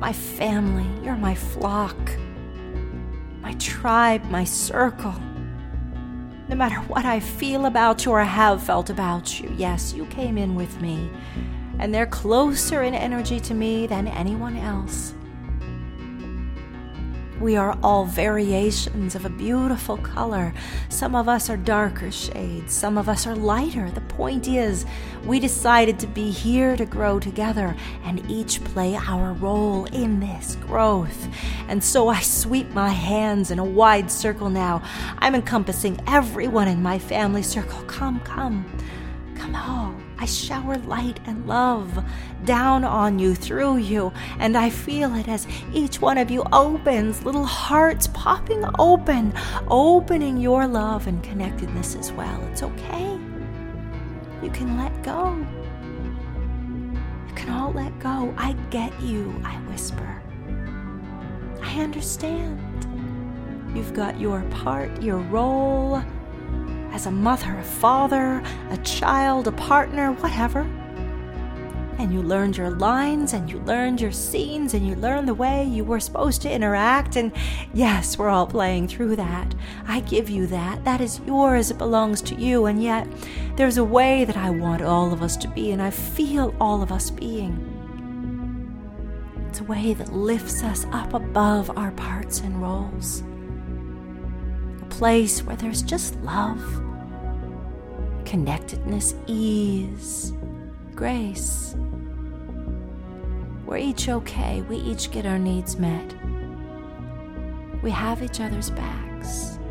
my family. You're my flock, my tribe, my circle. No matter what I feel about you or have felt about you, yes, you came in with me, and they're closer in energy to me than anyone else. We are all variations of a beautiful color. Some of us are darker shades. Some of us are lighter. The point is, we decided to be here to grow together and each play our role in this growth. And so I sweep my hands in a wide circle now. I'm encompassing everyone in my family circle. Come all. I shower light and love down on you, through you, and I feel it as each one of you opens, little hearts popping open, opening your love and connectedness as well. It's okay. You can let go. You can all let go. I get you, I whisper. I understand. You've got your part, your role, as a mother, a father, a child, a partner, whatever. And you learned your lines, and you learned your scenes, and you learned the way you were supposed to interact. And yes, we're all playing through that. I give you that. That is yours. It belongs to you. And yet, there's a way that I want all of us to be, and I feel all of us being. It's a way that lifts us up above our parts and roles. Place where there's just love, connectedness, ease, grace. We're each okay. We each get our needs met. We have each other's backs.